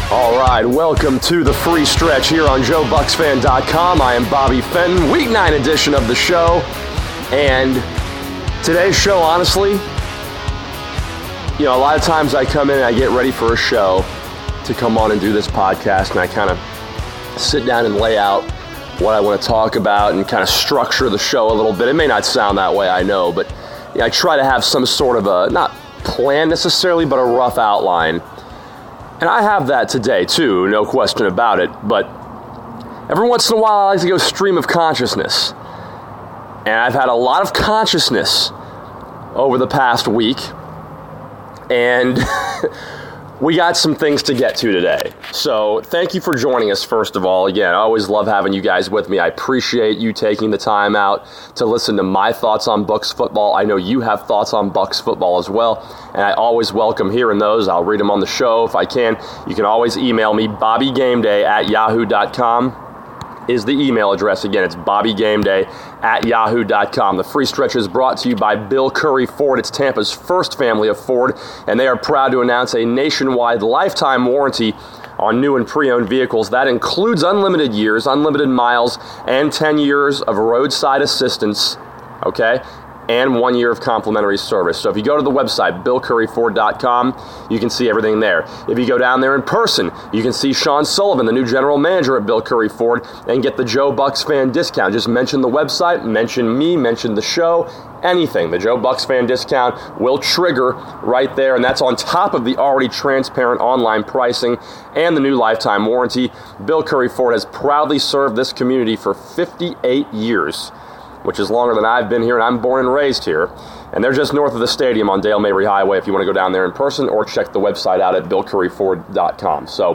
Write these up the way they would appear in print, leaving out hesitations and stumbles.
All right, welcome to the free stretch here on JoeBucksFan.com. I am Bobby Fenton, weeknight edition of the show. And today's show, honestly, a lot of times I come in and I get ready for a show to come on and do this podcast, and I kind of sit down and lay out what I want to talk about and kind of structure the show a little bit. It may not sound that way, I know, but I try to have some sort of a, not plan necessarily, but a rough outline. And I have that today, too, no question about it. But every once in a while, I like to go stream of consciousness. And I've had a lot of consciousness over the past week. And we got some things to get to today. So thank you for joining us, first of all. Again, I always love having you guys with me. I appreciate you taking the time out to listen to my thoughts on Bucs football. I know you have thoughts on Bucs football as well, and I always welcome hearing those. I'll read them on the show if I can. You can always email me, bobbygameday@yahoo.com. is the email address. Again, it's bobbygameday@yahoo.com. The free stretch is brought to you by Bill Curry Ford. It's Tampa's first family of Ford, and they are proud to announce a nationwide lifetime warranty on new and pre-owned vehicles. That includes unlimited years, unlimited miles, and 10 years of roadside assistance, okay? And 1 year of complimentary service. So if you go to the website, BillCurryFord.com, you can see everything there. If you go down there in person, you can see Sean Sullivan, the new general manager at Bill Curry Ford, and get the Joe Bucs Fan discount. Just mention the website, mention me, mention the show, anything. The Joe Bucs Fan discount will trigger right there, and that's on top of the already transparent online pricing and the new lifetime warranty. Bill Curry Ford has proudly served this community for 58 years. Which is longer than I've been here, and I'm born and raised here. And they're just north of the stadium on Dale Mabry Highway if you want to go down there in person, or check the website out at BillCurryFord.com. So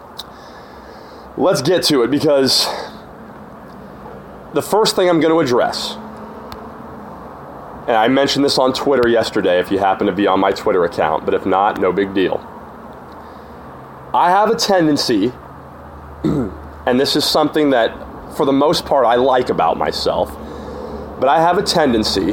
let's get to it, because the first thing I'm going to address, and I mentioned this on Twitter yesterday if you happen to be on my Twitter account, but if not, no big deal. I have a tendency, and this is something that for the most part I like about myself, but I have a tendency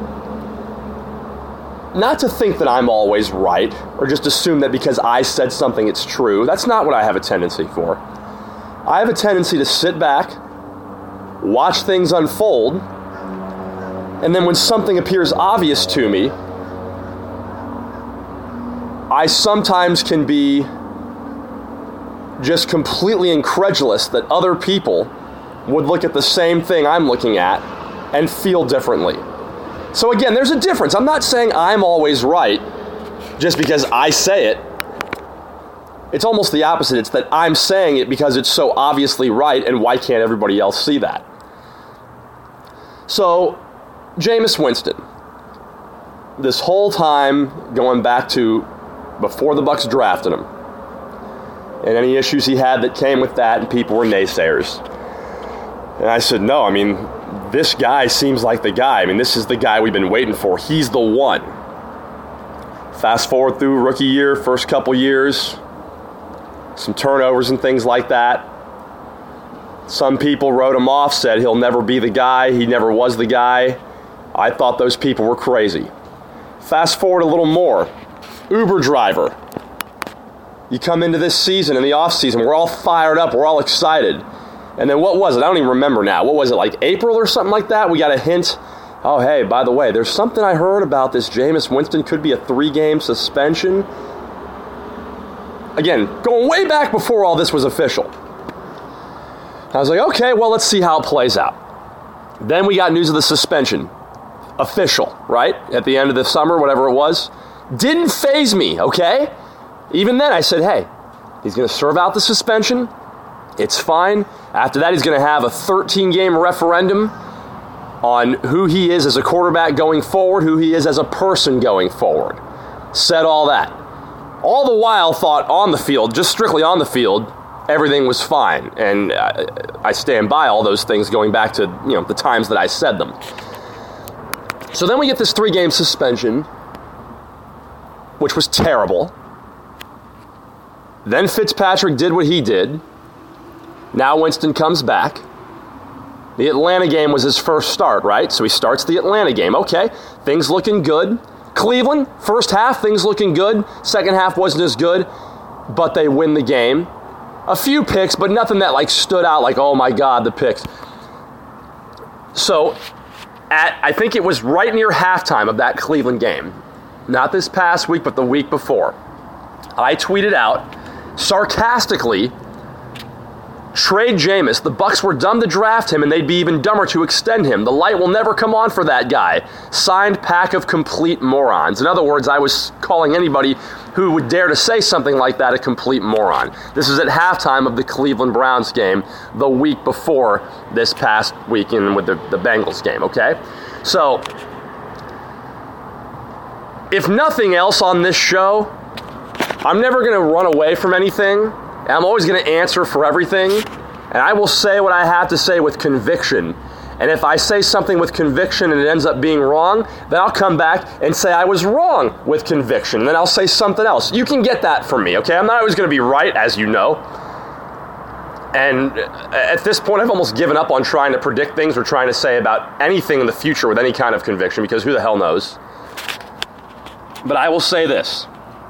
not to think that I'm always right, or just assume that because I said something it's true. That's not what I have a tendency for. I have a tendency to sit back, watch things unfold, and then when something appears obvious to me, I sometimes can be just completely incredulous that other people would look at the same thing I'm looking at and feel differently. So again, there's a difference. I'm not saying I'm always right just because I say it. It's almost the opposite. It's that I'm saying it because it's so obviously right, and why can't everybody else see that? So, Jameis Winston, this whole time going back to before the Bucs drafted him, and any issues he had that came with that, and people were naysayers. And I said, no, this guy seems like the guy. This is the guy we've been waiting for. He's the one. Fast forward through rookie year, first couple years, some turnovers and things like that. Some people wrote him off, said he'll never be the guy. He never was the guy. I thought those people were crazy. Fast forward a little more. Uber driver. You come into this season, in the offseason, we're all fired up, we're all excited. And then what was it? I don't even remember now. What was it, like April or something like that? We got a hint. Oh, hey, by the way, there's something I heard about this Jameis Winston. Could be a 3-game suspension. Again, going way back before all this was official. I was like, okay, well, let's see how it plays out. Then we got news of the suspension. Official, right? At the end of the summer, whatever it was. Didn't faze me, okay? Even then, I said, hey, he's going to serve out the suspension. It's fine. After that, he's going to have a 13-game referendum on who he is as a quarterback going forward, who he is as a person going forward. Said all that. All the while thought on the field, just strictly on the field, everything was fine. And I stand by all those things going back to the times that I said them. So then we get this 3-game suspension, which was terrible. Then Fitzpatrick did what he did. Now Winston comes back. The Atlanta game was his first start, right? So he starts the Atlanta game. Okay, things looking good. Cleveland, first half, things looking good. Second half wasn't as good. but they win the game. A few picks, but nothing that like stood out like, oh my God, the picks. So, I think it was right near halftime of that Cleveland game, not this past week, but the week before, I tweeted out, sarcastically, trade Jameis. The Bucs were dumb to draft him, and they'd be even dumber to extend him. The light will never come on for that guy. Signed, pack of complete morons. In other words, I was calling anybody who would dare to say something like that a complete moron. This is at halftime of the Cleveland Browns game the week before this past weekend with the Bengals game, okay? So, if nothing else on this show, I'm never going to run away from anything. I'm always going to answer for everything, and I will say what I have to say with conviction. And if I say something with conviction and it ends up being wrong, then I'll come back and say I was wrong with conviction. And then I'll say something else. You can get that from me, okay? I'm not always going to be right, as you know. And at this point, I've almost given up on trying to predict things or trying to say about anything in the future with any kind of conviction, because who the hell knows? But I will say this.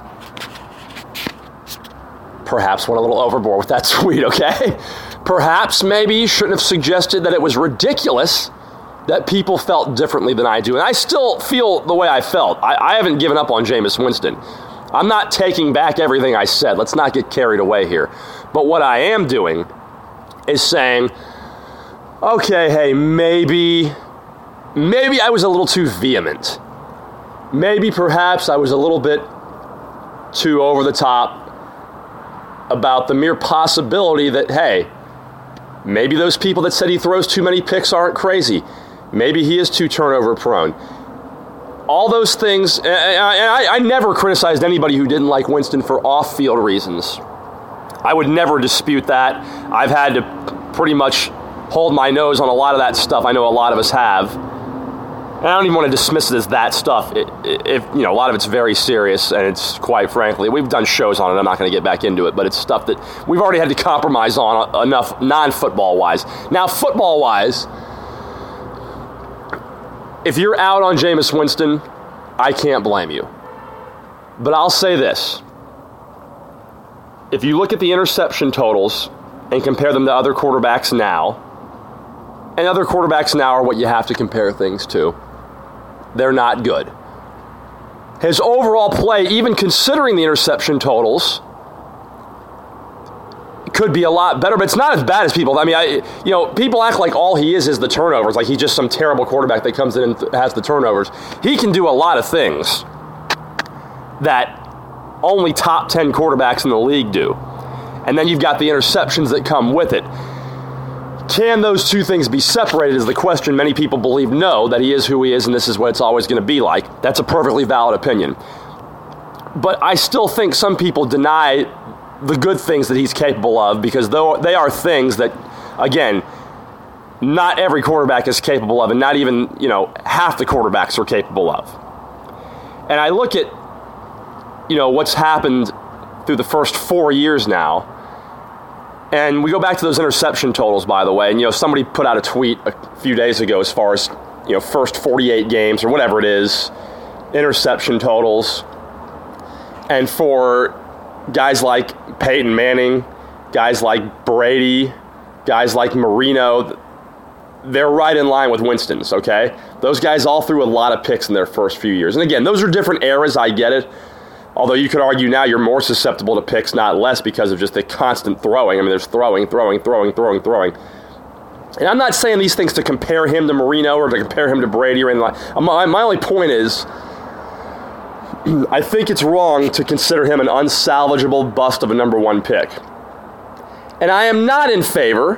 Perhaps went a little overboard with that tweet, okay? Perhaps maybe you shouldn't have suggested that it was ridiculous that people felt differently than I do. And I still feel the way I felt. I haven't given up on Jameis Winston. I'm not taking back everything I said. Let's not get carried away here. But what I am doing is saying, okay, hey, maybe I was a little too vehement. Maybe perhaps I was a little bit too over the top about the mere possibility that, hey, maybe those people that said he throws too many picks aren't crazy. Maybe he is too turnover prone. All those things, and I never criticized anybody who didn't like Winston for off-field reasons. I would never dispute that. I've had to pretty much hold my nose on a lot of that stuff. I know a lot of us have. And I don't even want to dismiss it as that stuff. If you know, a lot of it's very serious, and it's quite frankly, we've done shows on it. I'm not going to get back into it, but it's stuff that we've already had to compromise on enough non-football wise. Now, football wise, if you're out on Jameis Winston, I can't blame you. But I'll say this: if you look at the interception totals and compare them to other quarterbacks now, and other quarterbacks now are what you have to compare things to, they're not good. His overall play, even considering the interception totals, could be a lot better, but it's not as bad as people. I mean, people act like all he is the turnovers, like he's just some terrible quarterback that comes in and has the turnovers. He can do a lot of things that only top 10 quarterbacks in the league do. And then you've got the interceptions that come with it. Can those two things be separated is the question. Many people believe no, that he is who he is and this is what it's always going to be like. That's a perfectly valid opinion. But I still think some people deny the good things that he's capable of, because though they are things that, again, not every quarterback is capable of, and not even, half the quarterbacks are capable of. And I look at, what's happened through the first 4 years now. And we go back to those interception totals, by the way. And, somebody put out a tweet a few days ago as far as, first 48 games or whatever it is, interception totals. And for guys like Peyton Manning, guys like Brady, guys like Marino, they're right in line with Winston's, okay? Those guys all threw a lot of picks in their first few years. And again, those are different eras, I get it. Although you could argue now you're more susceptible to picks, not less, because of just the constant throwing. I mean, there's throwing. And I'm not saying these things to compare him to Marino or to compare him to Brady or anything like that. My only point is, I think it's wrong to consider him an unsalvageable bust of a number one pick. And I am not in favor,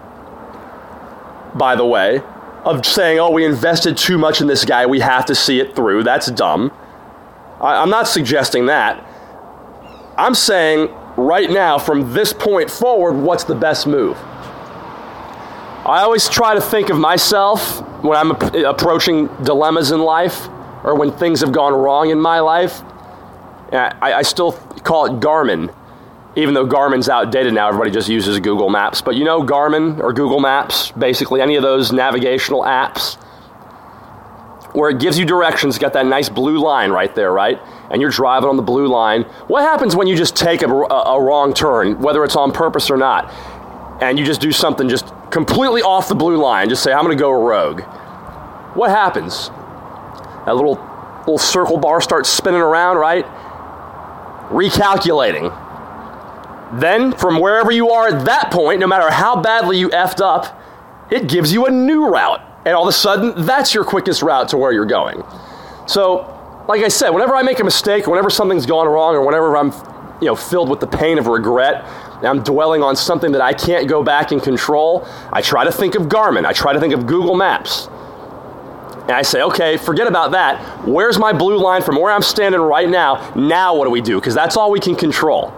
by the way, of saying, oh, we invested too much in this guy, we have to see it through. That's dumb. I'm not suggesting that. I'm saying right now, from this point forward, what's the best move? I always try to think of myself when I'm approaching dilemmas in life or when things have gone wrong in my life. I still call it Garmin, even though Garmin's outdated now. Everybody just uses Google Maps. But Garmin or Google Maps, basically any of those navigational apps, where it gives you directions, got that nice blue line right there, right? and you're driving on the blue line, what happens when you just take a wrong turn, whether it's on purpose or not, and you just do something just completely off the blue line, just say, I'm going to go rogue? What happens? That little circle bar starts spinning around, right? Recalculating. Then, from wherever you are at that point, no matter how badly you effed up, it gives you a new route. And all of a sudden, that's your quickest route to where you're going. So, like I said, whenever I make a mistake, whenever something's gone wrong, or whenever I'm filled with the pain of regret, and I'm dwelling on something that I can't go back and control, I try to think of Garmin. I try to think of Google Maps. And I say, okay, forget about that. Where's my blue line from where I'm standing right now? Now what do we do? Because that's all we can control.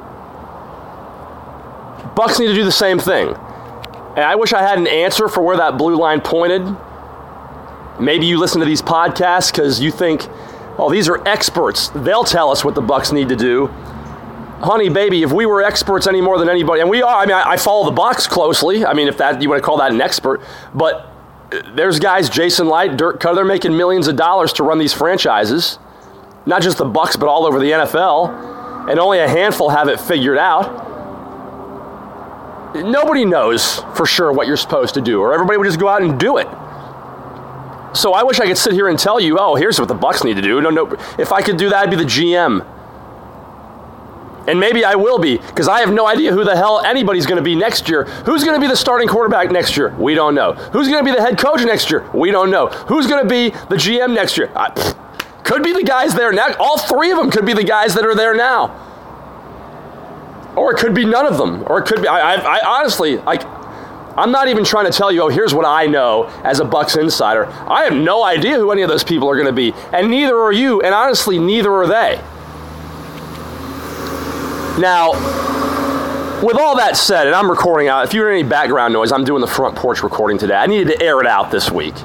Bucks need to do the same thing. And I wish I had an answer for where that blue line pointed. Maybe you listen to these podcasts because you think, oh, these are experts. They'll tell us what the Bucks need to do. Honey, baby, if we were experts any more than anybody, and we are, I follow the Bucks closely. If that you want to call that an expert, but there's guys, Jason Light, Dirk Cutter, they're making millions of dollars to run these franchises. Not just the Bucks, but all over the NFL. And only a handful have it figured out. Nobody knows for sure what you're supposed to do, or everybody would just go out and do it. So I wish I could sit here and tell you, oh, here's what the Bucks need to do. No. If I could do that, I'd be the GM. And maybe I will be, because I have no idea who the hell anybody's going to be next year. Who's going to be the starting quarterback next year? We don't know. Who's going to be the head coach next year? We don't know. Who's going to be the GM next year? Could be the guys there now. All three of them could be the guys that are there now. Or it could be none of them. Or it could be, I honestly, I'm not even trying to tell you, oh, here's what I know as a Bucks insider. I have no idea who any of those people are going to be. And neither are you. And honestly, neither are they. Now, with all that said, and I'm recording out, if you hear any background noise, I'm doing the front porch recording today. I needed to air it out this week.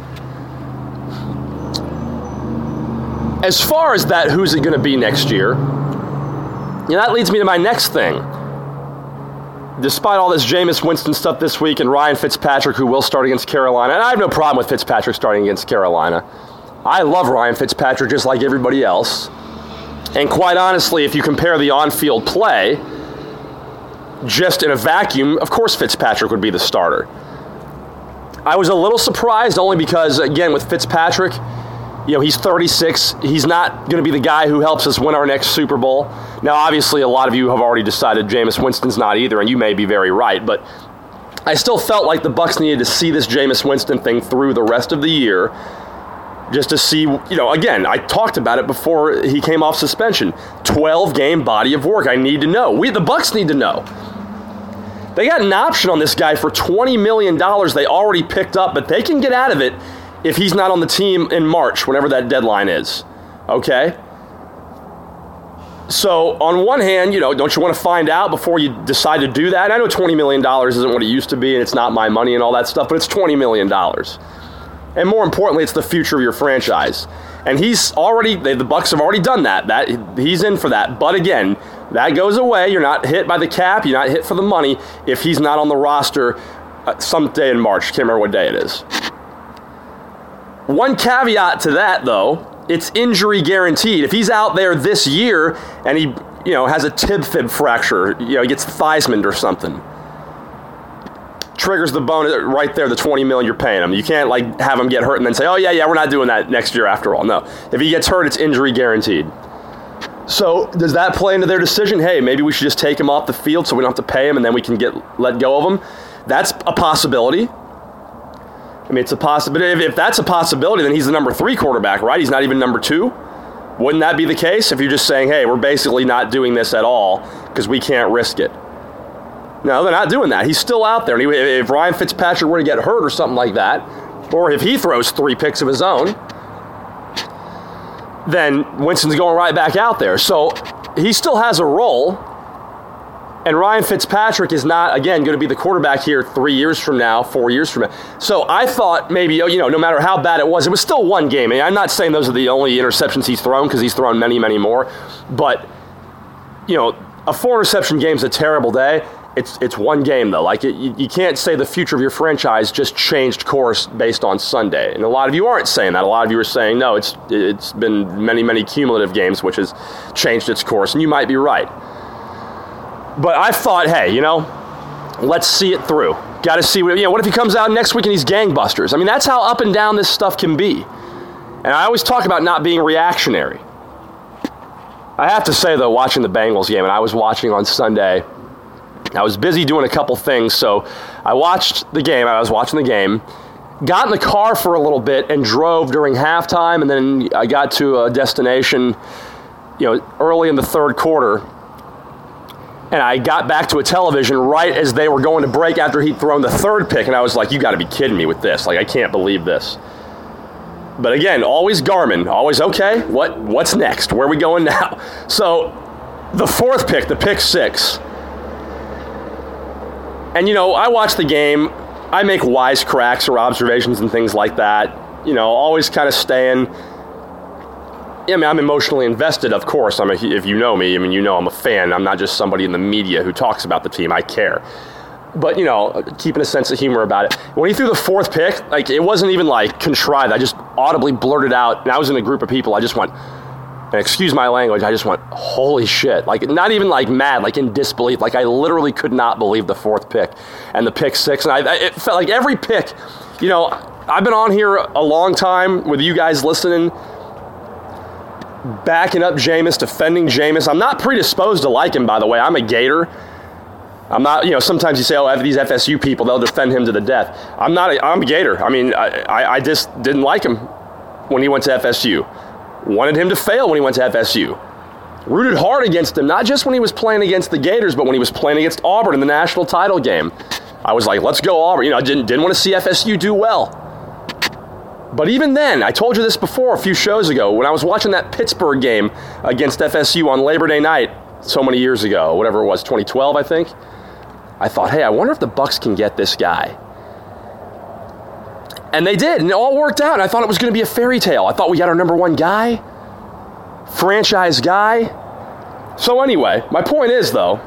As far as that, who's it going to be next year? That leads me to my next thing. Despite all this Jameis Winston stuff this week and Ryan Fitzpatrick, who will start against Carolina, and I have no problem with Fitzpatrick starting against Carolina. I love Ryan Fitzpatrick just like everybody else. And quite honestly, if you compare the on-field play, just in a vacuum, of course Fitzpatrick would be the starter. I was a little surprised only because, again, with Fitzpatrick, he's 36. He's not going to be the guy who helps us win our next Super Bowl. Now, obviously, a lot of you have already decided Jameis Winston's not either, and you may be very right. But I still felt like the Bucks needed to see this Jameis Winston thing through the rest of the year just to see, again, I talked about it before he came off suspension. 12-game body of work. I need to know. The Bucks need to know. They got an option on this guy for $20 million they already picked up, but they can get out of it if he's not on the team in March, whenever that deadline is, okay? So, on one hand, don't you want to find out before you decide to do that? I know $20 million isn't what it used to be, and it's not my money and all that stuff, but it's $20 million. And more importantly, it's the future of your franchise. And the Bucks have already done that. He's in for that. But again, that goes away. You're not hit by the cap. You're not hit for the money if he's not on the roster someday in March. Can't remember what day it is. One caveat to that, though, it's injury guaranteed. If he's out there this year and he, has a tib-fib fracture, he gets Theismann or something, triggers the bone right there, the $20 million you're paying him. You can't have him get hurt and then say, oh yeah, we're not doing that next year after all. No, if he gets hurt, it's injury guaranteed. So does that play into their decision? Hey, maybe we should just take him off the field so we don't have to pay him and then we can let go of him. That's a possibility. It's a possibility. If that's a possibility, then he's the number 3 quarterback, right? He's not even number 2. Wouldn't that be the case if you're just saying, hey, we're basically not doing this at all because we can't risk it? No, they're not doing that. He's still out there. And if Ryan Fitzpatrick were to get hurt or something like that, or if he throws 3 picks of his own, then Winston's going right back out there. So he still has a role. And Ryan Fitzpatrick is not, again, going to be the quarterback here 3 years from now, 4 years from now. So I thought maybe, no matter how bad it was still one game. I'm not saying those are the only interceptions he's thrown because he's thrown many, many more. But, a 4-interception game is a terrible day. It's one game, though. Like, you can't say the future of your franchise just changed course based on Sunday. And a lot of you aren't saying that. A lot of you are saying, no, it's been many, many cumulative games which has changed its course. And you might be right. But I thought, hey, let's see it through. Got to see, what if he comes out next week and he's gangbusters? I mean, that's how up and down this stuff can be. And I always talk about not being reactionary. I have to say, though, watching the Bengals game, and I was watching on Sunday, I was busy doing a couple things, so I watched the game. I was watching the game, got in the car for a little bit, and drove during halftime, and then I got to a destination, early in the third quarter, and I got back to a television right as they were going to break after he'd thrown the third pick, and I was like, you got to be kidding me with this. Like, I can't believe this. But again, always Garmin, always, okay, what's next? Where are we going now? So the fourth pick, the pick six, and, I watch the game. I make wisecracks or observations and things like that, always kind of staying. I'm emotionally invested, of course. If you know me, I'm a fan. I'm not just somebody in the media who talks about the team. I care. But, keeping a sense of humor about it. When he threw the fourth pick, like, it wasn't even, like, contrived. I just audibly blurted out, and I was in a group of people. I just went, and excuse my language, I just went, holy shit. Like, not even, like, mad, like, in disbelief. Like, I literally could not believe the fourth pick and the pick six. And it felt like every pick, I've been on here a long time with you guys listening, backing up Jameis, defending Jameis. I'm not predisposed to like him, by the way. I'm a Gator. I'm not, sometimes you say, oh, these FSU people, they'll defend him to the death. I'm a Gator. I just didn't like him when he went to FSU. Wanted him to fail when he went to FSU. Rooted hard against him, not just when he was playing against the Gators, but when he was playing against Auburn in the national title game. I was like, let's go Auburn. I didn't want to see FSU do well. But even then, I told you this before a few shows ago, when I was watching that Pittsburgh game against FSU on Labor Day night so many years ago, whatever it was, 2012, I think, I thought, hey, I wonder if the Bucs can get this guy. And they did, and it all worked out, and I thought it was going to be a fairy tale. I thought we got our number one guy, franchise guy. So anyway, my point is, though,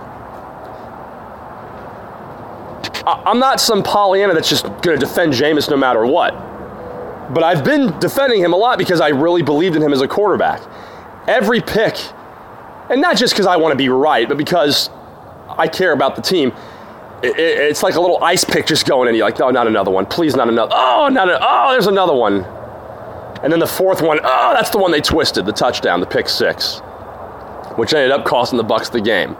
I'm not some Pollyanna that's just going to defend Jameis no matter what. But I've been defending him a lot because I really believed in him as a quarterback. Every pick, and not just because I want to be right, but because I care about the team. It's like a little ice pick just going in. You're like, no, not another one. Please, not another. Oh, there's another one. And then the fourth one, that's the one they twisted, the touchdown, the pick six, which ended up costing the Bucs the game.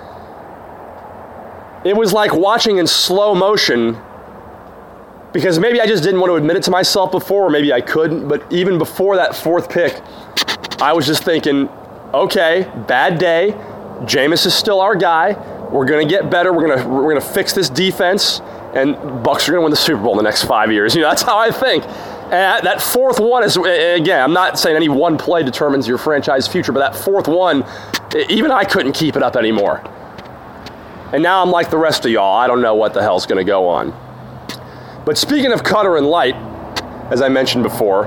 It was like watching in slow motion, because maybe I just didn't want to admit it to myself before, or maybe I couldn't, but even before that fourth pick, I was just thinking, okay, bad day. Jameis is still our guy. We're going to get better. We're going to fix this defense, and Bucs are going to win the Super Bowl in the next 5 years. That's how I think. And that fourth one is, again, I'm not saying any one play determines your franchise future, but that fourth one, even I couldn't keep it up anymore. And now I'm like the rest of y'all. I don't know what the hell's going to go on. But speaking of Cutter and Light, as I mentioned before,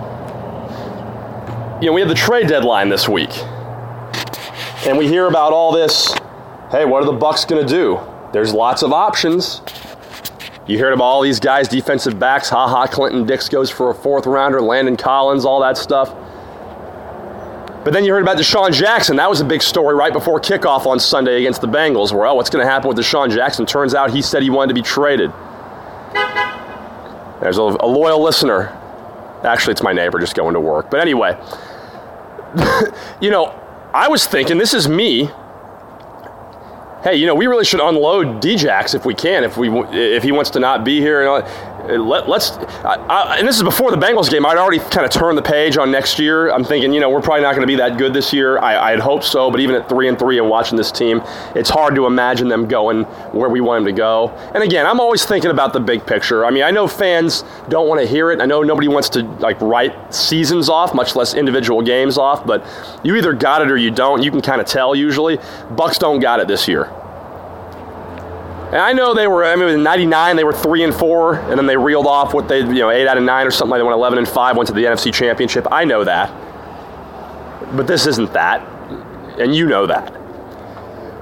we have the trade deadline this week. And we hear about all this, hey, what are the Bucs going to do? There's lots of options. You heard about all these guys, defensive backs, Clinton Dix goes for a fourth rounder, Landon Collins, all that stuff. But then you heard about Deshaun Jackson. That was a big story right before kickoff on Sunday against the Bengals, where, what's going to happen with Deshaun Jackson? Turns out he said he wanted to be traded. There's a loyal listener. Actually, it's my neighbor just going to work. But anyway, I was thinking, this is me. Hey, we really should unload Djax if we can, if he wants to not be here. And this is before the Bengals game. I'd already kind of turned the page on next year. I'm thinking, we're probably not going to be that good this year. I'd hope so, but even at 3-3 and watching this team, it's hard to imagine them going where we want them to go. And again, I'm always thinking about the big picture. I know fans don't want to hear it. I know nobody wants to write seasons off, much less individual games off, but you either got it or you don't. You can kind of tell usually. Bucs don't got it this year. And I know they were, in 99, they were 3-4, and then they reeled off 8 out of 9 or something. They went 11-5, went to the NFC Championship. I know that. But this isn't that. And you know that.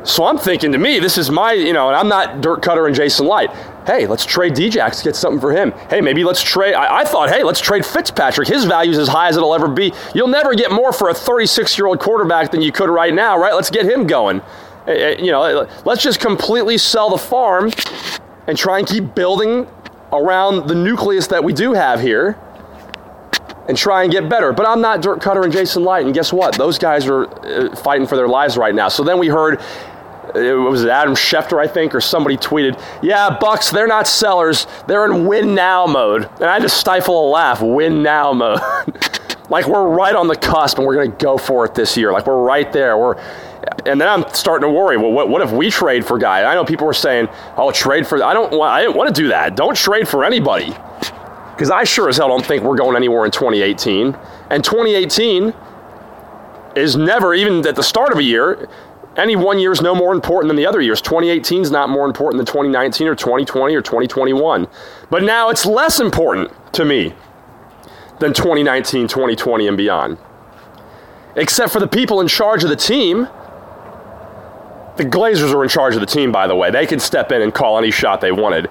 So I'm thinking, to me, this is my, and I'm not Dirk Cutter and Jason Light. Hey, let's trade Djax, get something for him. Hey, maybe let's trade, I thought, hey, let's trade Fitzpatrick. His value is as high as it'll ever be. You'll never get more for a 36-year-old quarterback than you could right now, right? Let's get him going. Let's just completely sell the farm and try and keep building around the nucleus that we do have here and try and get better. But I'm not Dirk Cutter and Jason Light, and guess what? Those guys are fighting for their lives right now. So then we heard, was it Adam Schefter, I think, or somebody tweeted, yeah, Bucks, they're not sellers. They're in win-now mode. And I had to stifle a laugh, win-now mode. Like we're right on the cusp, and we're going to go for it this year. Like we're right there. And then I'm starting to worry, well, what if we trade for guys? I know people were saying, oh, trade for, I didn't want to do that. Don't trade for anybody. Because I sure as hell don't think we're going anywhere in 2018. And 2018 is never, even at the start of a year, any one year is no more important than the other years. 2018 is not more important than 2019 or 2020 or 2021. But now it's less important to me than 2019, 2020, and beyond. Except for the people in charge of the team. The Glazers are in charge of the team, by the way. They can step in and call any shot they wanted.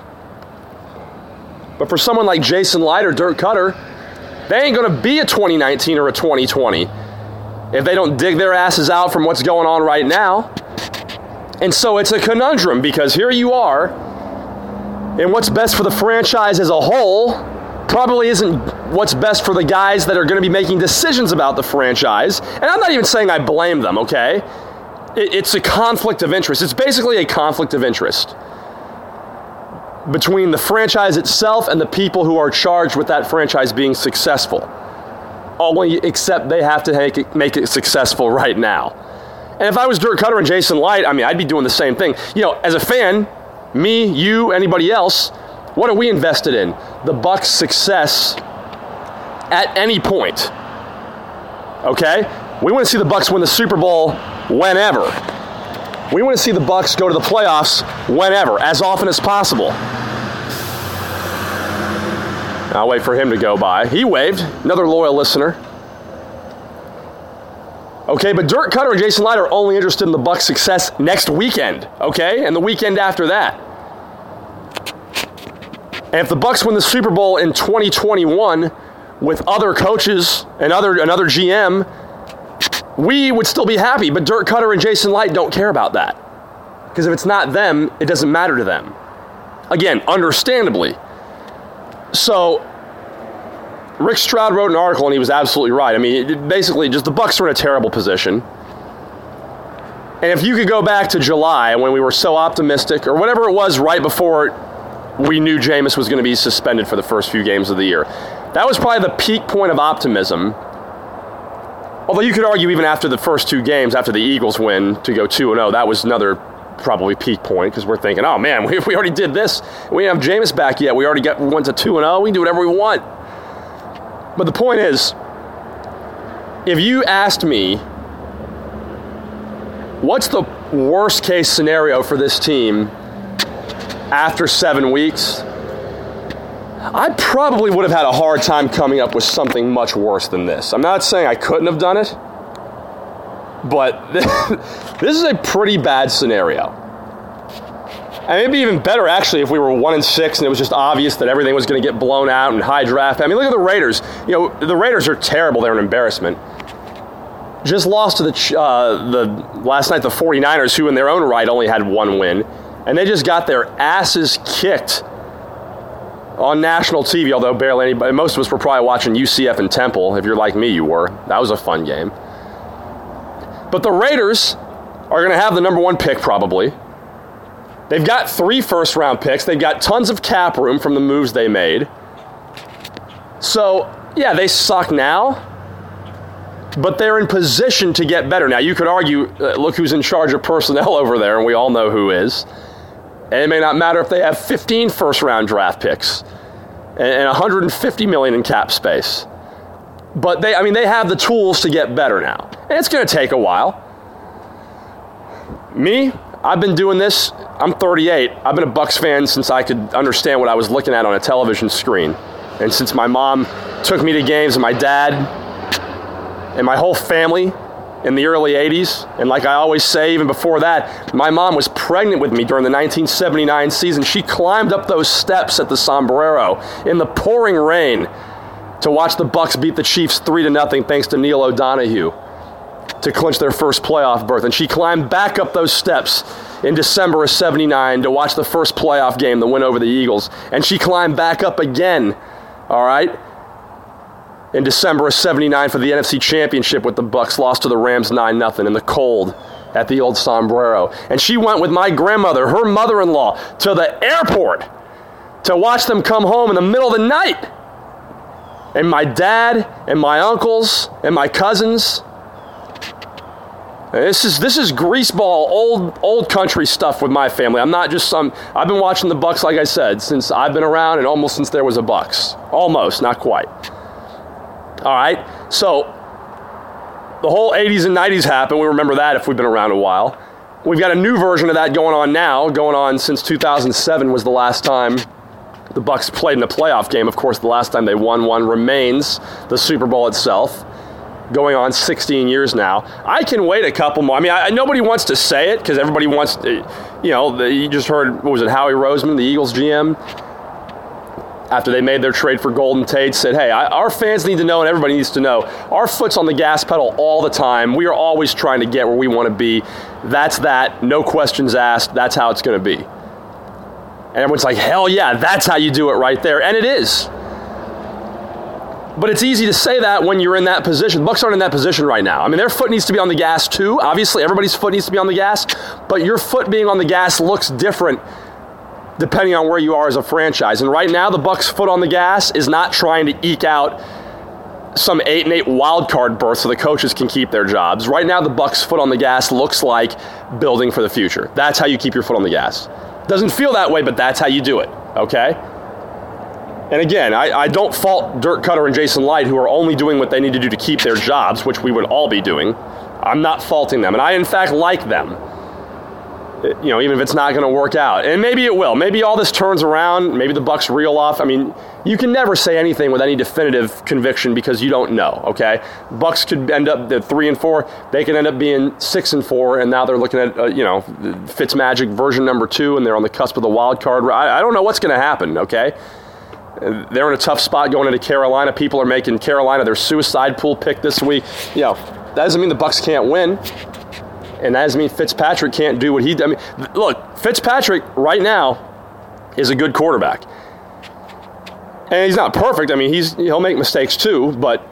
But for someone like Jason Light or Dirk Cutter, they ain't going to be a 2019 or a 2020 if they don't dig their asses out from what's going on right now. And so it's a conundrum, because here you are, and what's best for the franchise as a whole probably isn't what's best for the guys that are going to be making decisions about the franchise. And I'm not even saying I blame them, okay? It's a conflict of interest. It's basically a conflict of interest between the franchise itself and the people who are charged with that franchise being successful. Only except they have to make it successful right now. And if I was Dirk Cutter and Jason Light, I'd be doing the same thing. As a fan, me, you, anybody else, what are we invested in? The Bucks' success at any point. Okay? We want to see the Bucks win the Super Bowl whenever. We want to see the Bucks go to the playoffs whenever, as often as possible. I'll wait for him to go by. He waved. Another loyal listener. Okay, but Dirk Cutter and Jason Light are only interested in the Bucks' success next weekend, okay? And the weekend after that. And if the Bucks win the Super Bowl in 2021 with other coaches and another GM, we would still be happy. But Dirk Cutter and Jason Light don't care about that. Because if it's not them, it doesn't matter to them. Again, understandably. So, Rick Stroud wrote an article, and he was absolutely right. Basically, just the Bucks are in a terrible position. And if you could go back to July, when we were so optimistic, or whatever it was right before we knew Jameis was going to be suspended for the first few games of the year, that was probably the peak point of optimism. Although you could argue even after the first two games, after the Eagles win to go 2-0, that was another probably peak point, because we're thinking, oh man, we already did this. We didn't have Jameis back yet. We went to 2-0. We can do whatever we want. But the point is, if you asked me, what's the worst case scenario for this team after 7 weeks, I probably would have had a hard time coming up with something much worse than this. I'm not saying I couldn't have done it, but this is a pretty bad scenario. And it'd be even better, actually, if we were 1-6 and it was just obvious that everything was going to get blown out and high draft. Look at the Raiders. The Raiders are terrible. They're an embarrassment. Just lost to the last night, the 49ers, who in their own right only had one win. And they just got their asses kicked on national TV, although barely anybody. Most of us were probably watching UCF and Temple. If you're like me, you were. That was a fun game. But the Raiders are going to have the number 1 pick probably. They've got 3 first-round picks. They've got tons of cap room from the moves they made. So, yeah, they suck now, but they're in position to get better. Now, you could argue, look who's in charge of personnel over there, and we all know who is. And it may not matter if they have 15 first-round draft picks and $150 million in cap space. But they have the tools to get better now. And it's going to take a while. Me, I've been doing this. I'm 38. I've been a Bucs fan since I could understand what I was looking at on a television screen. And since my mom took me to games, and my dad and my whole family in the early 80s. And like I always say, even before that, my mom was pregnant with me during the 1979 season. She climbed up those steps at the Sombrero in the pouring rain to watch the Bucks beat the Chiefs 3-0 thanks to Neil O'Donoghue to clinch their first playoff berth. And she climbed back up those steps in December of 79 to watch the first playoff game, the win over the Eagles. And she climbed back up again, all right, in December of 79 for the NFC Championship with the Bucks lost to the Rams 9-0 in the cold at the old Sombrero. And she went with my grandmother, her mother-in-law, to the airport to watch them come home in the middle of the night. And my dad and my uncles and my cousins. This is greaseball, old country stuff with my family. I'm not just I've been watching the Bucks, like I said, since I've been around and almost since there was a Bucks. Almost, not quite. All right, so the whole 80s and 90s happened. We remember that if we've been around a while. We've got a new version of that going on now. Going on since 2007 was the last time the Bucks played in a playoff game. Of course, the last time they won one remains the Super Bowl itself. Going on 16 years now. I can wait a couple more. I mean, nobody wants to say it because everybody wants to, you just heard, what was it, Howie Roseman, the Eagles GM, after they made their trade for Golden Tate, said, hey, our fans need to know and everybody needs to know, our foot's on the gas pedal all the time. We are always trying to get where we want to be. That's that. No questions asked. That's how it's going to be. And everyone's like, hell yeah, that's how you do it right there. And it is. But it's easy to say that when you're in that position. The Bucks aren't in that position right now. I mean, their foot needs to be on the gas too. Obviously, everybody's foot needs to be on the gas. But your foot being on the gas looks different depending on where you are as a franchise. And right now, the Bucks' foot on the gas is not trying to eke out some 8-8 wild card berth so the coaches can keep their jobs. Right now, the Bucks' foot on the gas looks like building for the future. That's how you keep your foot on the gas. Doesn't feel that way, but that's how you do it, okay? And again, I don't fault Dirk Cutter and Jason Light, who are only doing what they need to do to keep their jobs, which we would all be doing. I'm not faulting them. And I, in fact, like them. Even if it's not going to work out. And maybe it will. Maybe all this turns around. Maybe the Bucks reel off. I mean, you can never say anything with any definitive conviction because you don't know, okay? Bucks could end up at 3-4. They could end up being 6-4, and now they're looking at, Fitzmagic version number 2, and they're on the cusp of the wild card. I don't know what's going to happen, okay? They're in a tough spot going into Carolina. People are making Carolina their suicide pool pick this week. That doesn't mean the Bucks can't win. And that doesn't mean Fitzpatrick can't do what he did. I mean, look, Fitzpatrick right now is a good quarterback. And he's not perfect. I mean, he'll make mistakes too. But,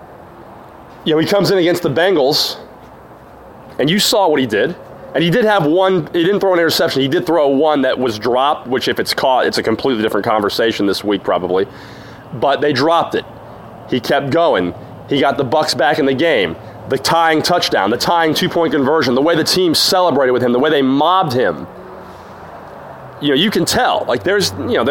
he comes in against the Bengals, and you saw what he did. And he did have one, he didn't throw an interception. He did throw one that was dropped, which if it's caught, it's a completely different conversation this week probably. But they dropped it. He kept going. He got the Bucks back in the game. The tying touchdown, the tying 2-point conversion, the way the team celebrated with him, the way they mobbed him. You can tell. Like there's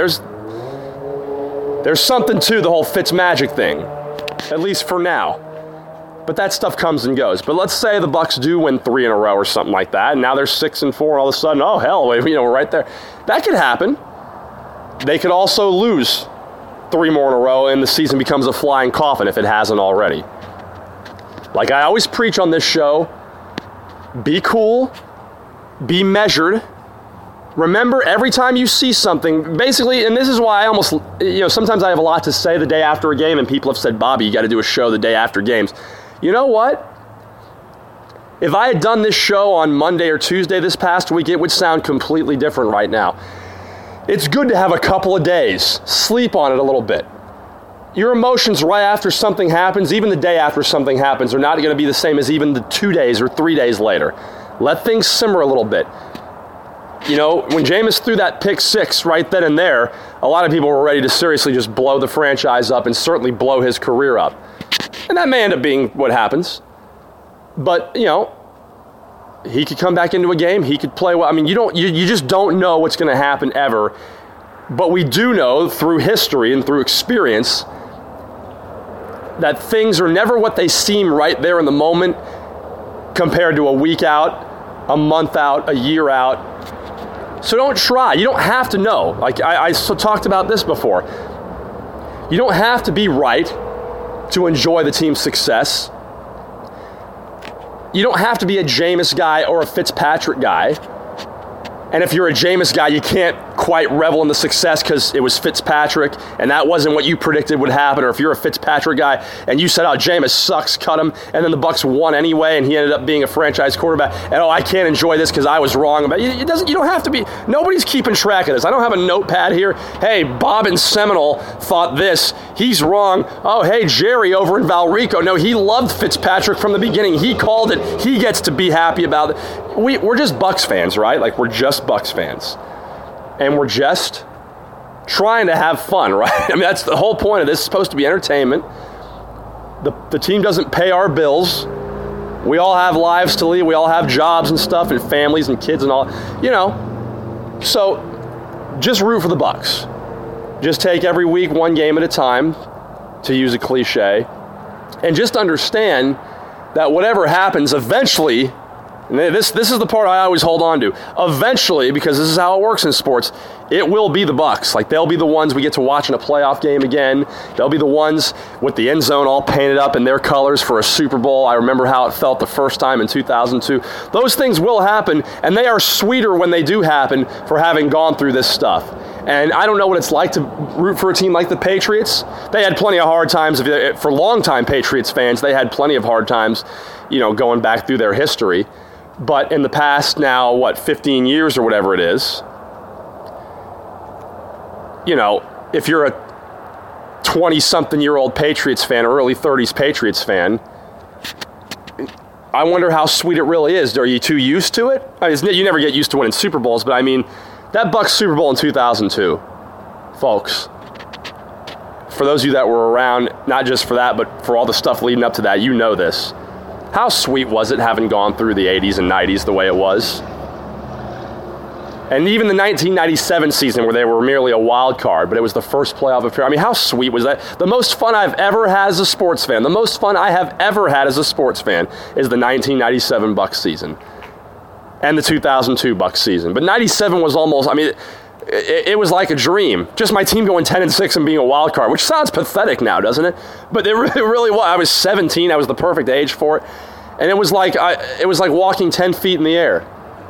something to the whole Fitzmagic thing, at least for now. But that stuff comes and goes. But let's say the Bucks do win 3 in a row or something like that, and now they're 6-4, and all of a sudden, oh hell, we're right there. That could happen. They could also lose 3 more in a row, and the season becomes a flying coffin if it hasn't already. Like I always preach on this show, be cool, be measured. Remember, every time you see something, basically, and this is why I almost, sometimes I have a lot to say the day after a game, and people have said, Bobby, you got to do a show the day after games. You know what? If I had done this show on Monday or Tuesday this past week, it would sound completely different right now. It's good to have a couple of days. Sleep on it a little bit. Your emotions right after something happens, even the day after something happens, are not going to be the same as even the 2 days or 3 days later. Let things simmer a little bit. When Jameis threw that pick 6 right then and there, a lot of people were ready to seriously just blow the franchise up and certainly blow his career up. And that may end up being what happens. But, he could come back into a game. He could play well. I mean, you just don't know what's going to happen ever. But we do know through history and through experience that things are never what they seem right there in the moment compared to a week out, a month out, a year out. So don't try. You don't have to know. Like I talked about this before. You don't have to be right to enjoy the team's success. you don't have to be a Jameis guy or a Fitzpatrick guy. And if you're a Jameis guy, you can't quite revel in the success because it was Fitzpatrick and that wasn't what you predicted would happen. Or if you're a Fitzpatrick guy and you said, oh, Jameis sucks, cut him, and then the Bucs won anyway and he ended up being a franchise quarterback, and I can't enjoy this because I was wrong about it. You don't have to be. Nobody's keeping track of this. I don't have a notepad here. Hey, Bob in Seminole thought this. He's wrong. Oh, hey, Jerry over in Valrico. No, he loved Fitzpatrick from the beginning. He called it. He gets to be happy about it. We're just Bucs fans, right? Like, we're just Bucs fans. And we're just trying to have fun, right? I mean, that's the whole point of this. It's supposed to be entertainment. The team doesn't pay our bills. We all have lives to lead. We all have jobs and stuff and families and kids and all, So just root for the Bucs. Just take every week one game at a time, to use a cliche, and just understand that whatever happens eventually. And this is the part I always hold on to. Eventually, because this is how it works in sports, it will be the Bucs. Like, they'll be the ones we get to watch in a playoff game again. They'll be the ones with the end zone all painted up in their colors for a Super Bowl. I remember how it felt the first time in 2002. Those things will happen, and they are sweeter when they do happen for having gone through this stuff. And I don't know what it's like to root for a team like the Patriots. They had plenty of hard times. For longtime Patriots fans, they had plenty of hard times, going back through their history. But in the past now, 15 years or whatever it is, if you're a 20-something-year-old Patriots fan or early 30s Patriots fan, I wonder how sweet it really is. Are you too used to it? I mean, you never get used to winning Super Bowls, but I mean, that Bucs Super Bowl in 2002, folks, for those of you that were around, not just for that, but for all the stuff leading up to that, you know this. How sweet was it having gone through the 80s and 90s the way it was? And even the 1997 season where they were merely a wild card, but it was the first playoff appearance. I mean, how sweet was that? The most fun I've ever had as a sports fan, the most fun I have ever had as a sports fan is the 1997 Bucs season and the 2002 Bucs season. But 97 was almost, it was like a dream. Just my team going 10-6 and being a wild card, which sounds pathetic now, doesn't it? But it really was. I was 17. I was the perfect age for it. And it was like walking 10 feet in the air.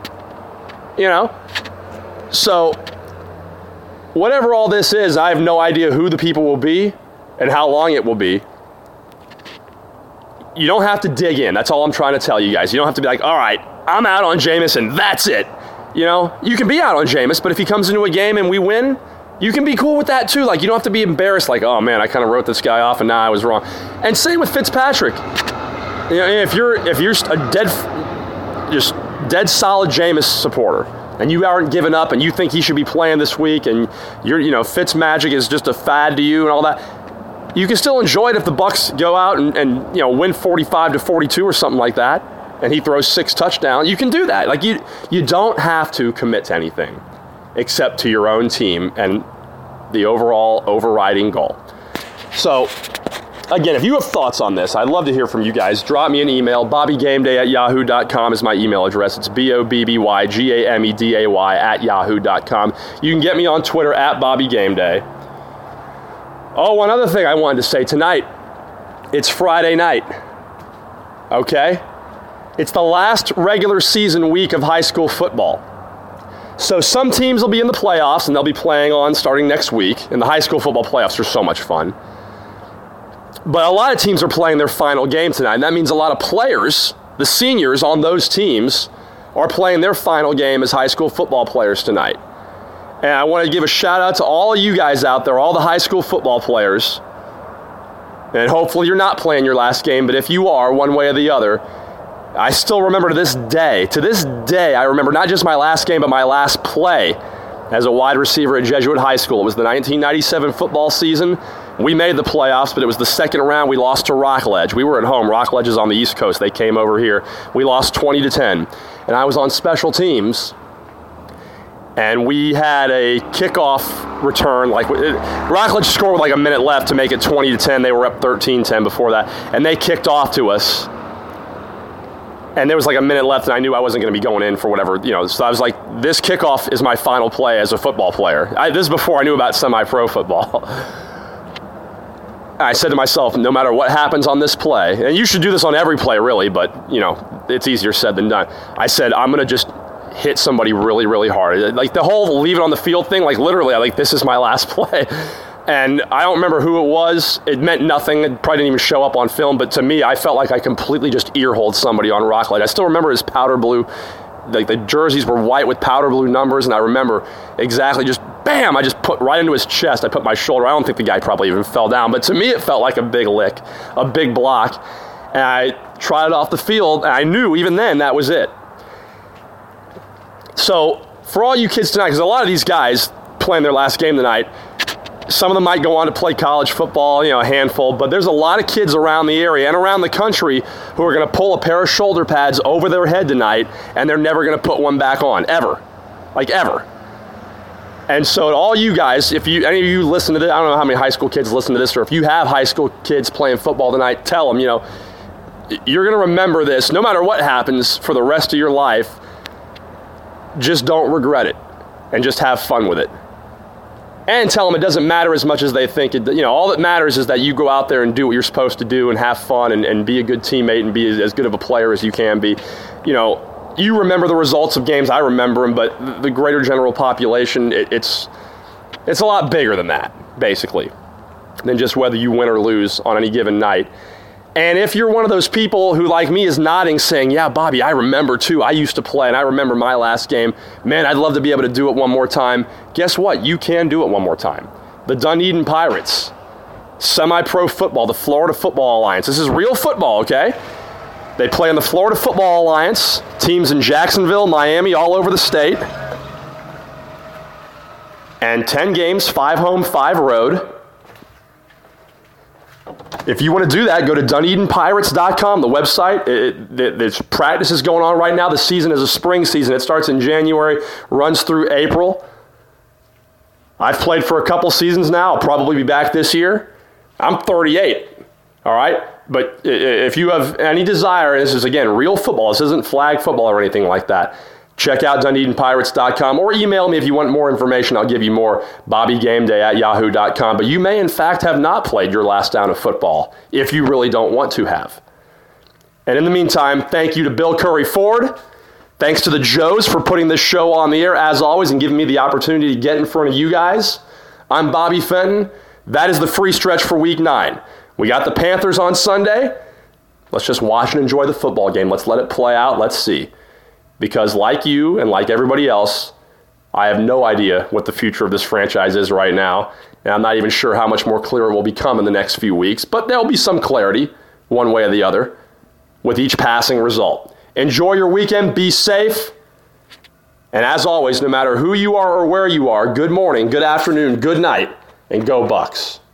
So whatever all this is, I have no idea who the people will be and how long it will be. You don't have to dig in. That's all I'm trying to tell you guys. You don't have to be like, all right, I'm out on Jameis and that's it. You can be out on Jameis, but if he comes into a game and we win, you can be cool with that too. Like, you don't have to be embarrassed like, oh man, I kind of wrote this guy off and now I was wrong. And same with Fitzpatrick. If you're a dead solid Jameis supporter and you aren't giving up and you think he should be playing this week and Fitz magic is just a fad to you and all that, you can still enjoy it if the Bucs go out and win 45-42 or something like that. And he throws 6 touchdowns, you can do that. Like, you don't have to commit to anything except to your own team and the overall overriding goal. So, again, if you have thoughts on this, I'd love to hear from you guys. Drop me an email. BobbyGameday@yahoo.com is my email address. It's BobbyGameday@yahoo.com. You can get me on Twitter @BobbyGameday. Oh, one other thing I wanted to say tonight. It's Friday night. Okay? It's the last regular season week of high school football. So some teams will be in the playoffs, and they'll be playing on starting next week. And the high school football playoffs are so much fun. But a lot of teams are playing their final game tonight. And that means a lot of players, the seniors on those teams, are playing their final game as high school football players tonight. And I want to give a shout out to all of you guys out there, all the high school football players. And hopefully you're not playing your last game, but if you are, one way or the other, I still remember to this day, I remember not just my last game, but my last play as a wide receiver at Jesuit High School. It was the 1997 football season. We made the playoffs, but it was the second round. We lost to Rockledge. We were at home. Rockledge is on the East Coast. They came over here. We lost 20-10. And I was on special teams. And we had a kickoff return. Rockledge scored with like a minute left to make it 20-10. They were up 13-10 before that. And they kicked off to us. And there was like a minute left, and I knew I wasn't going to be going in for whatever, So I was like, this kickoff is my final play as a football player. This is before I knew about semi-pro football. I said to myself, no matter what happens on this play, and you should do this on every play really, but it's easier said than done. I said, I'm going to just hit somebody really, really hard. Like the whole leave it on the field thing, like literally, this is my last play. And I don't remember who it was. It meant nothing. It probably didn't even show up on film. But to me, I felt like I completely just ear-holed somebody on Rockledge. I still remember his powder blue. Like the jerseys were white with powder blue numbers. And I remember exactly just, bam, I just put right into his chest. I put my shoulder. I don't think the guy probably even fell down. But to me, it felt like a big lick, a big block. And I trotted off the field. And I knew even then that was it. So for all you kids tonight, because a lot of these guys playing their last game tonight, some of them might go on to play college football, a handful, but there's a lot of kids around the area and around the country who are going to pull a pair of shoulder pads over their head tonight, and they're never going to put one back on, ever. Like, ever. And so to all you guys, if any of you listen to this, I don't know how many high school kids listen to this, or if you have high school kids playing football tonight, tell them, you're going to remember this no matter what happens for the rest of your life. Just don't regret it, and just have fun with it. And tell them it doesn't matter as much as they think. All that matters is that you go out there and do what you're supposed to do and have fun and be a good teammate and be as good of a player as you can be. You remember the results of games, I remember them, but the greater general population, it's a lot bigger than that, basically, than just whether you win or lose on any given night. And if you're one of those people who, like me, is nodding saying, yeah, Bobby, I remember too. I used to play and I remember my last game. Man, I'd love to be able to do it one more time. Guess what? You can do it one more time. The Dunedin Pirates, semi-pro football, the Florida Football Alliance. This is real football, okay? They play in the Florida Football Alliance. Teams in Jacksonville, Miami, all over the state. And 10 games, 5 home, 5 road. If you want to do that, go to DunedinPirates.com, the website. There's practices going on right now. The season is a spring season. It starts in January, runs through April. I've played for a couple seasons now. I'll probably be back this year. I'm 38, all right? But if you have any desire, this is, again, real football. This isn't flag football or anything like that. Check out DunedinPirates.com or email me if you want more information. I'll give you more. BobbyGameDay@yahoo.com. But you may, in fact, have not played your last down of football if you really don't want to have. And in the meantime, thank you to Bill Curry Ford. Thanks to the Joes for putting this show on the air, as always, and giving me the opportunity to get in front of you guys. I'm Bobby Fenton. That is the free stretch for Week 9. We got the Panthers on Sunday. Let's just watch and enjoy the football game. Let's let it play out. Let's see. Because like you and like everybody else, I have no idea what the future of this franchise is right now. And I'm not even sure how much more clear it will become in the next few weeks. But there will be some clarity, one way or the other, with each passing result. Enjoy your weekend. Be safe. And as always, no matter who you are or where you are, good morning, good afternoon, good night, and go Bucks.